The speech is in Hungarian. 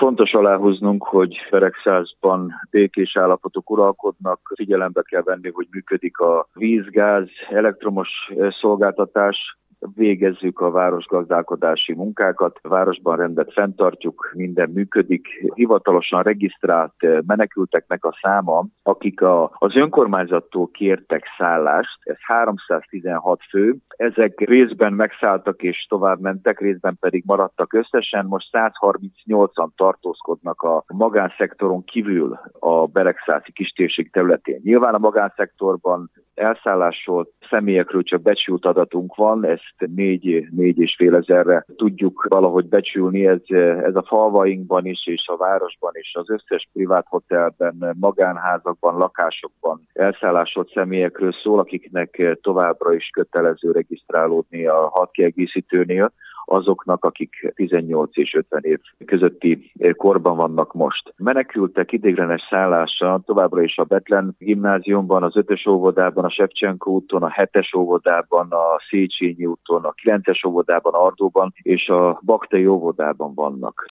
Fontos aláhúznunk, hogy Beregszázban békés állapotok uralkodnak. Figyelembe kell venni, hogy működik a víz, gáz, elektromos szolgáltatás. Végezzük a városgazdálkodási munkákat, a városban rendet fenntartjuk, minden működik. Hivatalosan regisztrált menekülteknek a száma, akik az önkormányzattól kértek szállást, ez 316 fő, ezek részben megszálltak és tovább mentek, részben pedig maradtak összesen, most 138-an tartózkodnak a magánszektoron kívül a beregszászi kistérség területén. Nyilván a magánszektorban elszállásolt személyekről csak becsült adatunk van, ezt 4,5 ezerre tudjuk valahogy becsülni, ez a falvainkban is, és a városban is, az összes privát hotelben, magánházakban, lakásokban elszállásolt személyekről szól, akiknek továbbra is kötelező regisztrálódni a hadkiegészítőnél, azoknak, akik 18 és 50 év közötti korban vannak most. Menekültek ideiglenes szállása továbbra is a Bethlen gimnáziumban, az 5-ös óvodában, a Shevchenko úton, a 7-es óvodában, a Széchenyi úton, a 9-es óvodában, Ardóban és a Baktei óvodában vannak.